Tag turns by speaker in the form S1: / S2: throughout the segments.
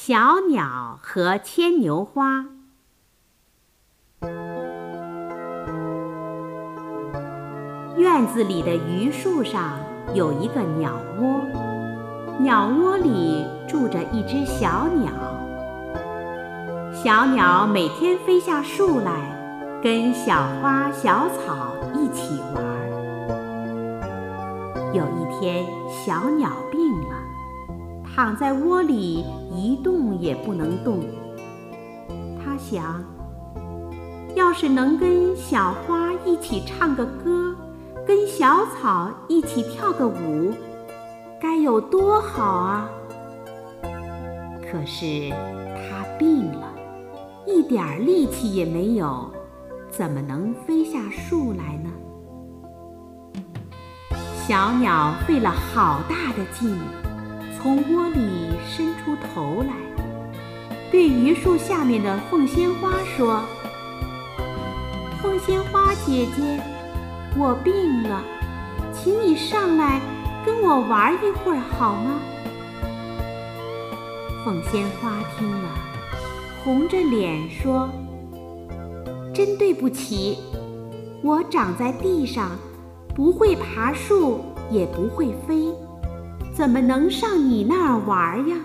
S1: 小鸟和牵牛花。院子里的榆树上有一个鸟窝，鸟窝里住着一只小鸟。小鸟每天飞下树来，跟小花小草一起玩。有一天，小鸟病了，躺在窝里一动也不能动。他想，要是能跟小花一起唱个歌，跟小草一起跳个舞，该有多好啊！可是他病了，一点力气也没有，怎么能飞下树来呢？小鸟费了好大的劲，从窝里伸出头来，对榆树下面的凤仙花说：“凤仙花姐姐，我病了，请你上来跟我玩一会儿好吗？”凤仙花听了，红着脸说：“真对不起，我长在地上，不会爬树，也不会飞，怎么能上你那儿玩呀？”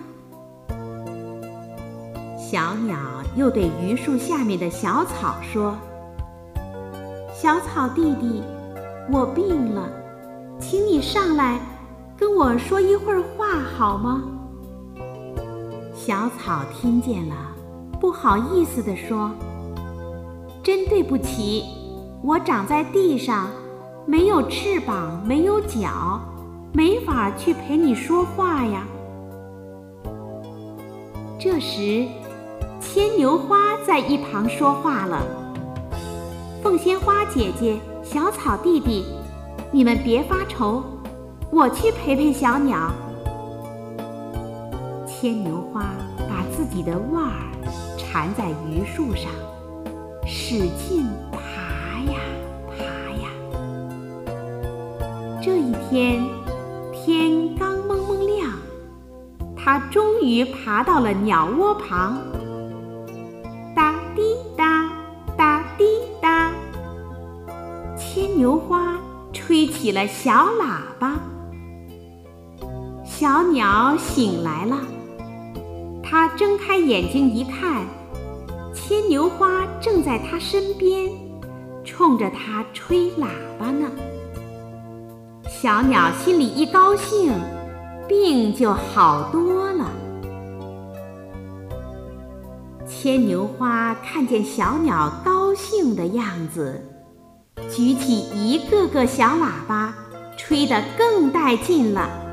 S1: 小鸟又对榆树下面的小草说：“小草弟弟，我病了，请你上来跟我说一会儿话好吗？”小草听见了，不好意思地说：“真对不起，我长在地上，没有翅膀，没有脚，没法去陪你说话呀。”这时，牵牛花在一旁说话了：“凤仙花姐姐，小草弟弟，你们别发愁，我去陪陪小鸟。”牵牛花把自己的腕儿缠在榆树上，使劲爬呀爬呀。这一天，天刚蒙蒙亮，它终于爬到了鸟窝旁。哒滴哒，哒滴哒，牵牛花吹起了小喇叭。小鸟醒来了，它睁开眼睛一看，牵牛花正在它身边，冲着它吹喇叭呢。小鸟心里一高兴，病就好多了。牵牛花看见小鸟高兴的样子，举起一个个小喇叭，吹得更带劲了。